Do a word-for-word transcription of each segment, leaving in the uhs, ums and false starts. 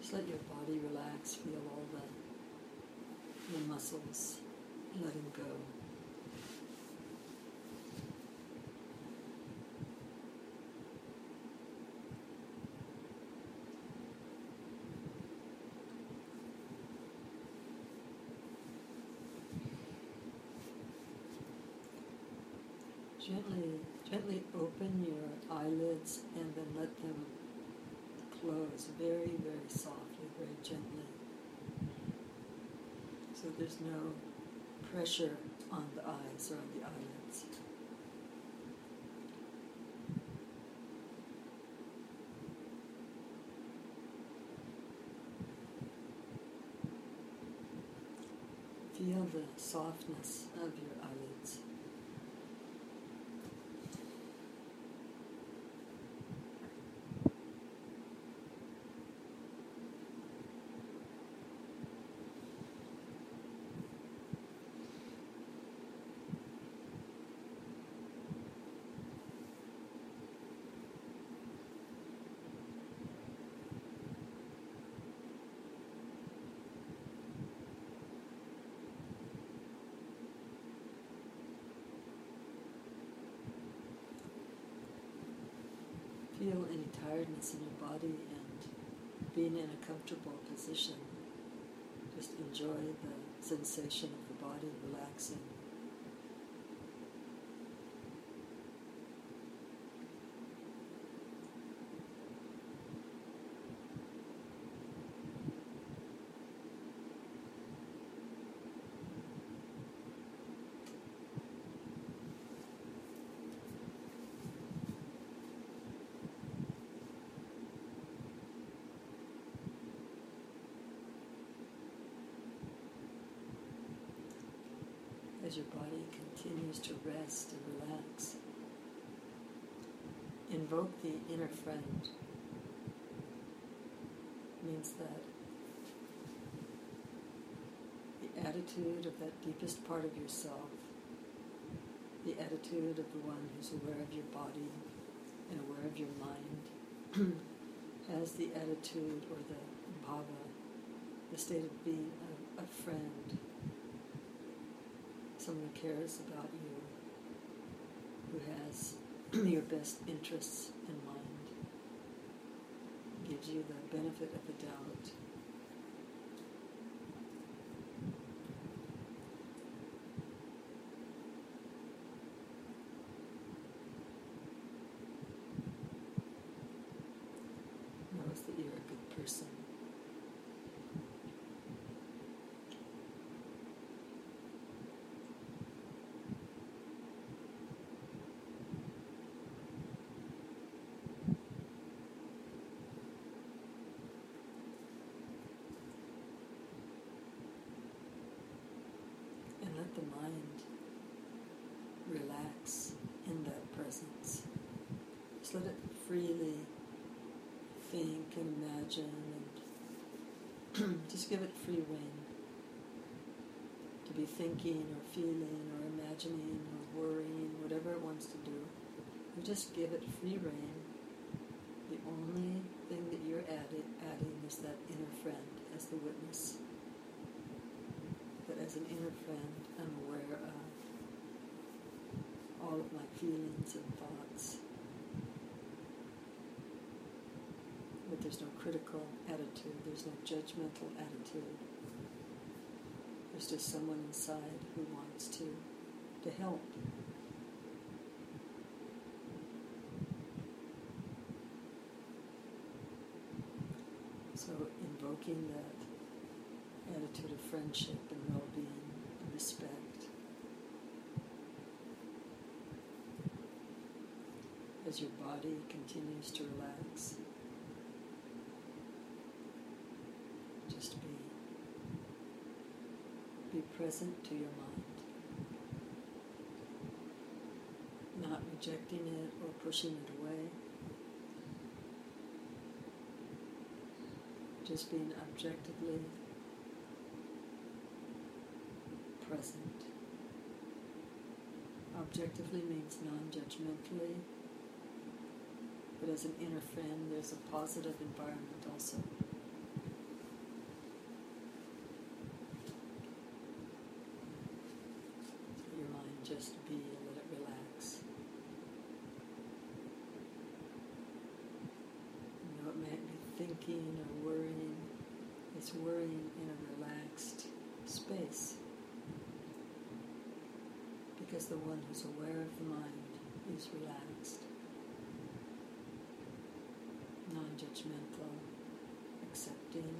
Just let your body relax, feel all the, the muscles letting go. Gently, gently open your eyelids and then let them close very, very softly, very gently. So there's no pressure on the eyes or on the eyelids. Feel the softness of your eyelids. Feel any tiredness in your body and being in a comfortable position. Just enjoy the sensation of the body relaxing. As your body continues to rest and relax, invoke the inner friend. It means that the attitude of that deepest part of yourself, the attitude of the one who's aware of your body and aware of your mind, has the attitude or the bhava, the state of being a, a friend, someone who cares about you, who has your best interests in mind, gives you the benefit of the doubt. Knows that you're a good person. Let the mind relax in that presence. Just let it freely think and imagine and just give it free rein to be thinking or feeling or imagining or worrying, whatever it wants to do. You just give it free rein. The only thing that you're adding, adding is that inner friend as the witness. But as an inner friend, I'm aware of all of my feelings and thoughts. But there's no critical attitude, there's no judgmental attitude. There's just someone inside who wants to, to help. So invoking that attitude of friendship and well-being and respect. As your body continues to relax, just be, be present to your mind, not rejecting it or pushing it away, just being objectively present. Objectively means non-judgmentally, but as an inner friend, there's a positive environment also. just be and let it relax. You know, it might be thinking or worrying. It's worrying in a relaxed space. Because the one who's aware of the mind is relaxed, non-judgmental, accepting.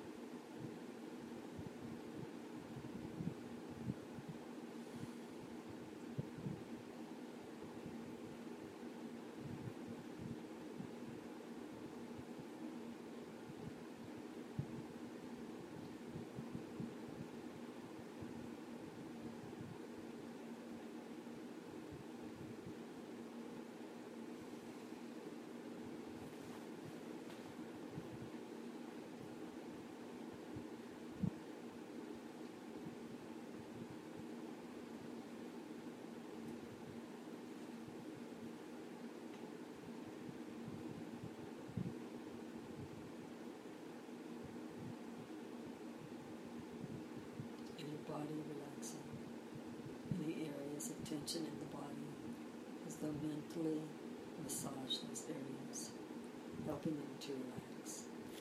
Body relaxing, any areas of tension in the body, as though mentally massage those areas, helping them to relax.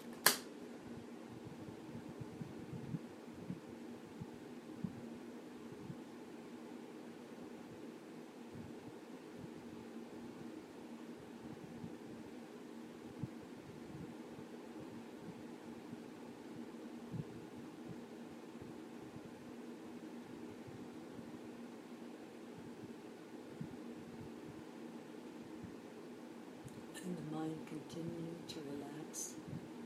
And the mind continue to relax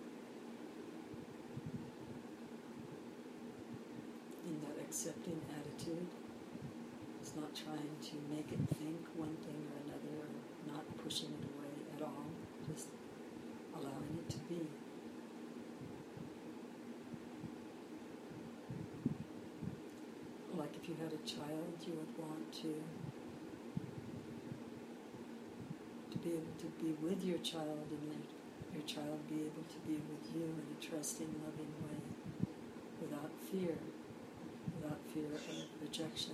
in that accepting attitude. It's not trying to make it think one thing or another, or not pushing it away at all, just allowing it to be. Like if you had a child, you would want to be able to be with your child and let your child be able to be with you in a trusting, loving way, without fear, without fear of rejection.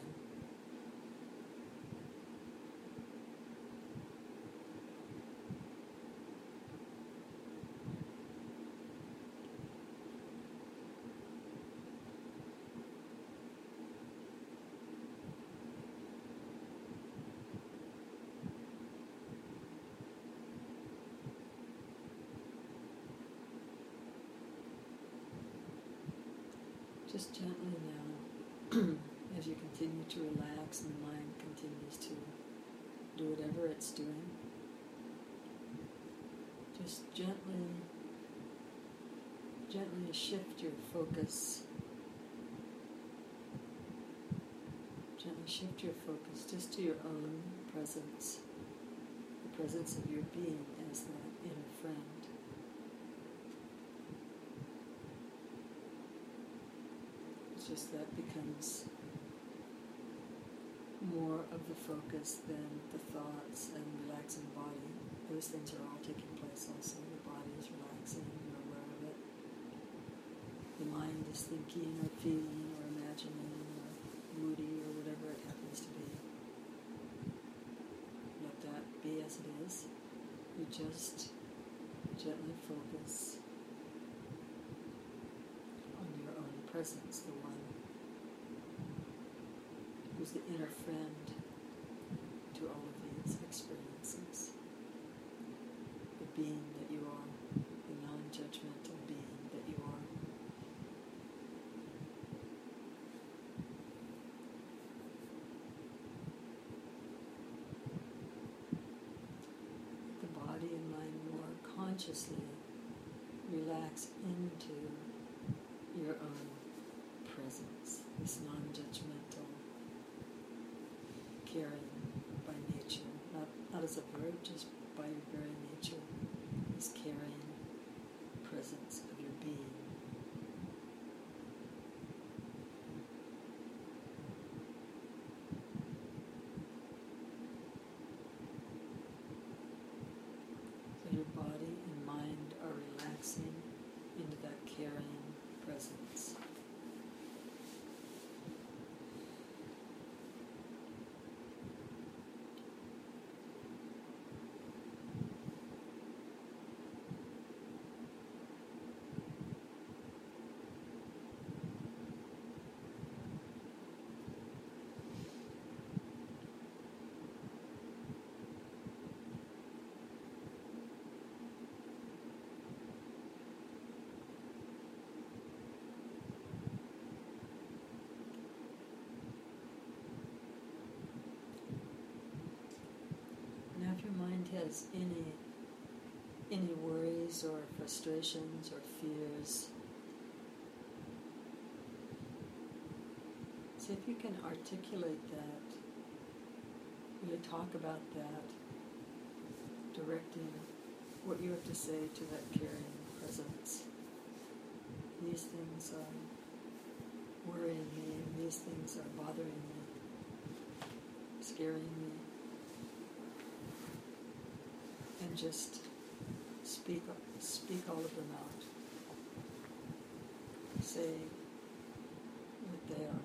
Just gently now, as you continue to relax and the mind continues to do whatever it's doing, just gently, gently shift your focus, gently shift your focus just to your own presence, the presence of your being as that inner friend. Just that becomes more of the focus than the thoughts and relaxing body. Those things are all taking place also. The body is relaxing, you're aware of it. The mind is thinking or feeling or imagining or moody or whatever it happens to be. Let that be as it is. You just gently focus on your own presence, the one who's the inner friend to all of these experiences. The being that you are, the non-judgmental being that you are. The body and mind more consciously relax into your own presence, this non-judgmental, caring by nature, not, not as a verb, just by your very nature, this caring presence of your being. So your body and mind are relaxing into that caring presence. has any any worries or frustrations or fears, see if you can articulate that, really talk about that, directing what you have to say to that caring presence. These things are worrying me, and these things are bothering me, scaring me. And just speak speak all of them out. Say what they are.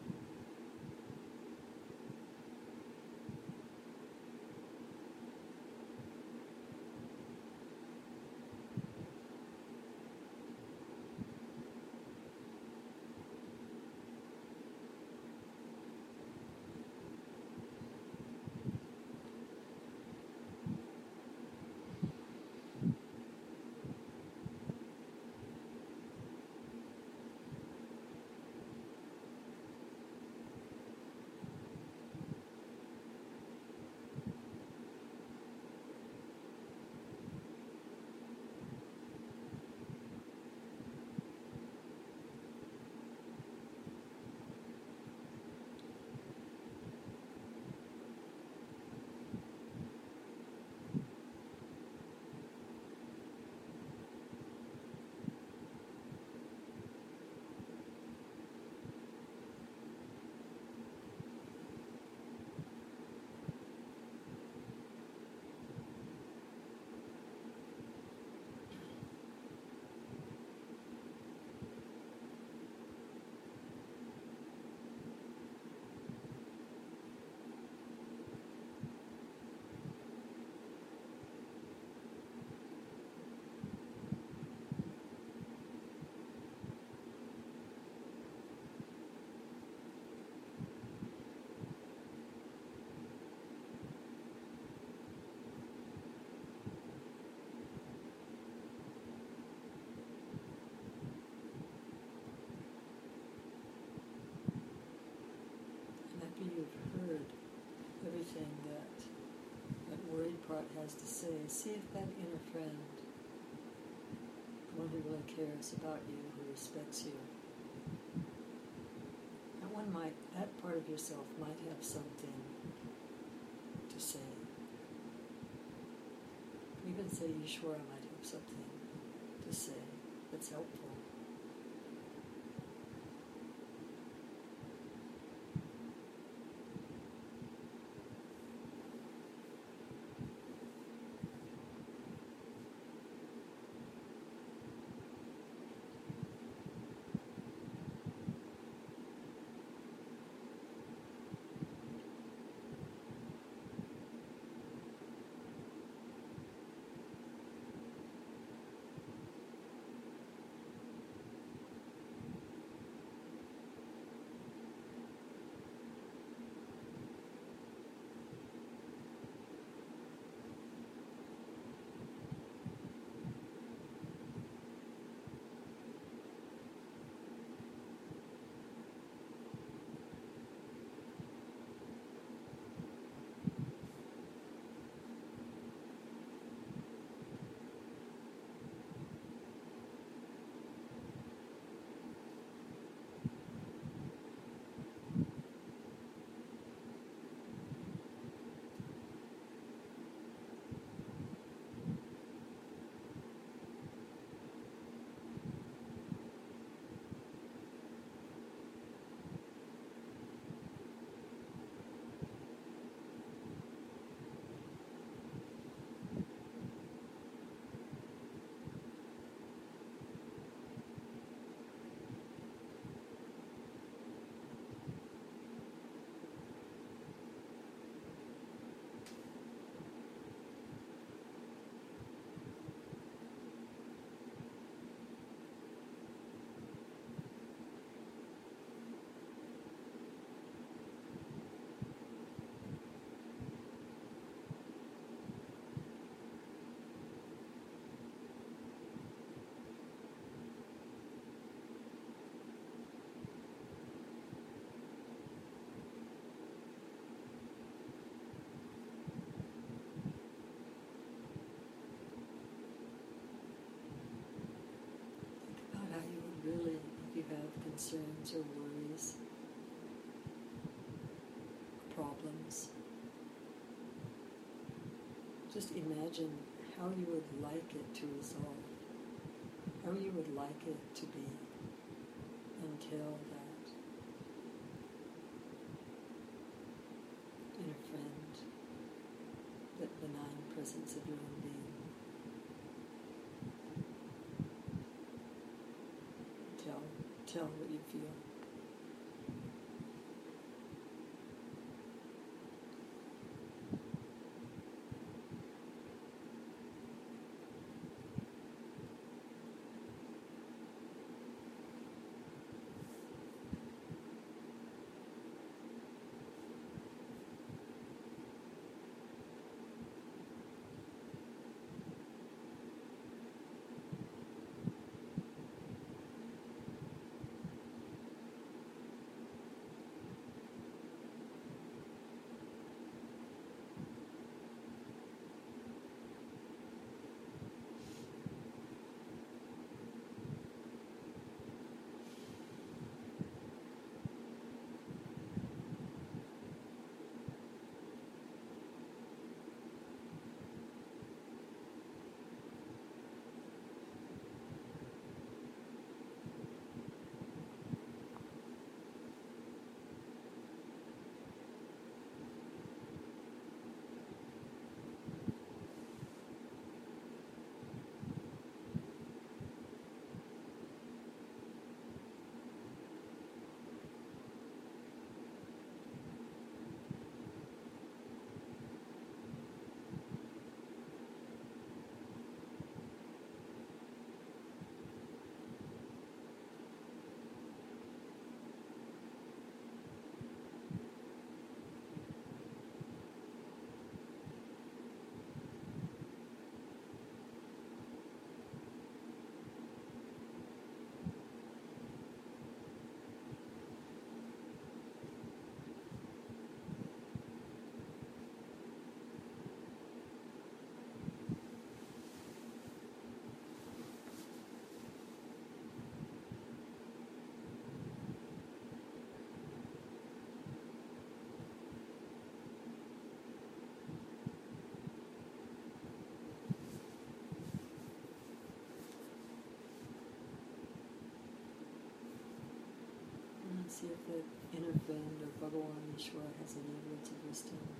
You've heard everything that that worried part has to say. See if that inner friend, the one who really cares about you, who respects you, that one might, that part of yourself might have something to say. Even say, you sure I might have something to say that's helpful. concerns or worries, problems. Just imagine how you would like it to resolve, how you would like it to be until that inner friend, that benign presence of your own being, tell, tell what you feel. See if the inner friend or Bhagawan Ishwar has any words of wisdom.